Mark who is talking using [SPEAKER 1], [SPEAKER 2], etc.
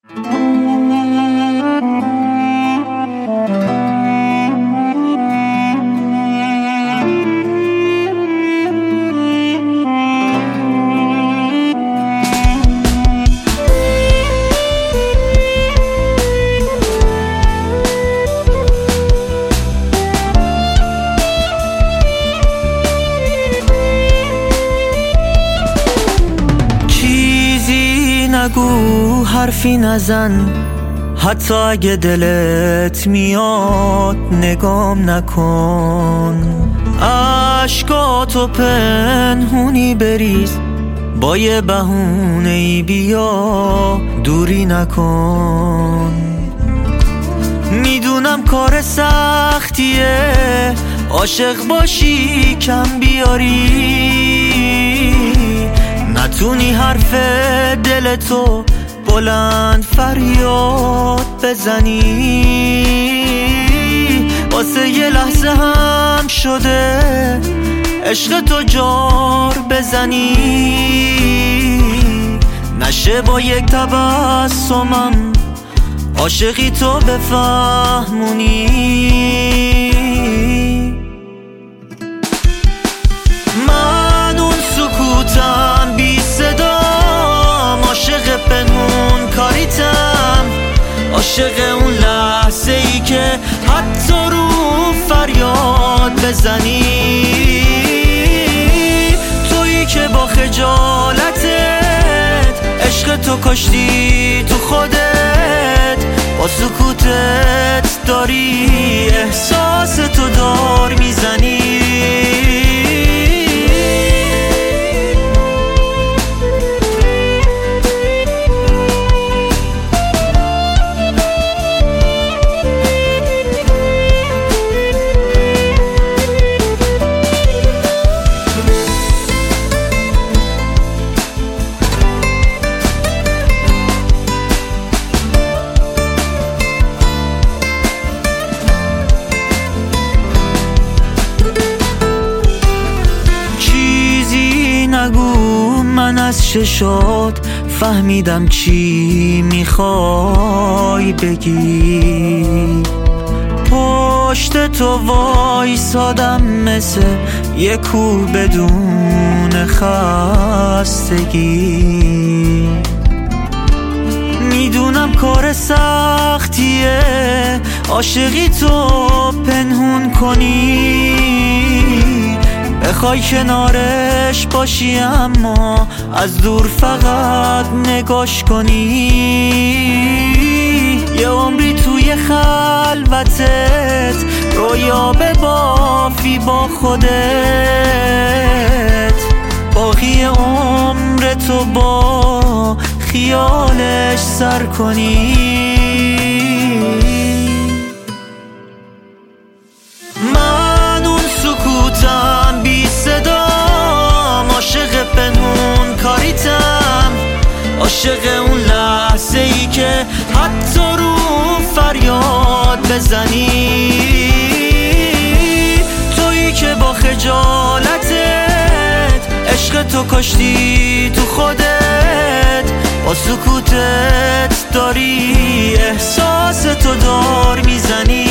[SPEAKER 1] نگو حرفی نزن، حتی اگه دلت میاد نگام نکن. عشقاتو پنهونی بریز، با یه بهونه‌ای بیا دوری نکن. میدونم کار سختیه عاشق باشی کم بیاری، نتونی حرف دلتو بلند فریاد بزنی. واسه یه لحظه هم شده عشق تو جار بزنی، نشه با یک تبسمم عاشقی تو بفهمونی. من اون سکوتم بی صدام، عاشق پنهون کاریتم، عاشق اون لحظه ای که حتی رو فریاد بزنی. تویی که با خجالتت عشق تو کشتی تو خودت، با سکوتت داری احساس تو دار میزنی. نگو من از چشات فهمیدم چی میخوای بگی، پشت تو وایسادم مثل یه کوه بدون خستگی. میدونم کار سختیه عاشقی تو پنهون کنی، بخوای کنارش باشی اما از دور فقط نگاش کنی. یه عمری توی خلوتت رویا ببافی با خودت، باقی عمر تو با خیالش سر کنی. من اون سکوتم بی صدام، عاشق پنهون کاریتم، عاشق اون لحظه ای که حتی رو فریاد بزنی. تویی که با خجالتت عشق تو کشتی تو خودت، با سکوتت داری احساس تو دار میزنی.